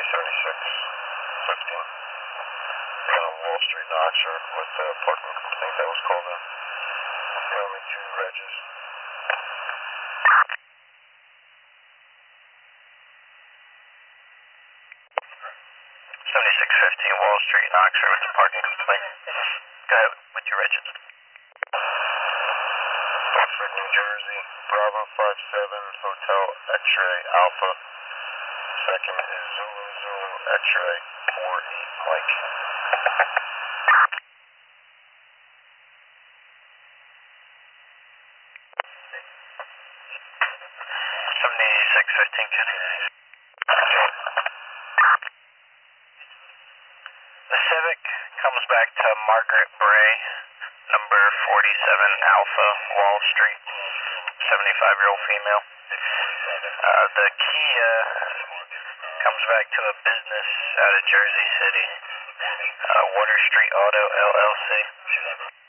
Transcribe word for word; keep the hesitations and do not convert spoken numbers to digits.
seventy-six fifteen. On Wall Street in Oxford with the parking complaint that was called in. The only two regs. seventy-six fifteen Wall Street in Oxford with the parking complaint. Go ahead with your regs. Oxford, New Jersey, Bravo five seven, Hotel X-Ray Alpha. Second is Zulu Zulu X-Ray four eight Mike. seventy-six fifteen, Kenny. The Civic comes back to Margaret Bray, number forty-seven Alpha, Wall Street, seventy-five-year-old female. Uh, the Kia comes back to a business out of Jersey City, uh, Water Street Auto, L L C.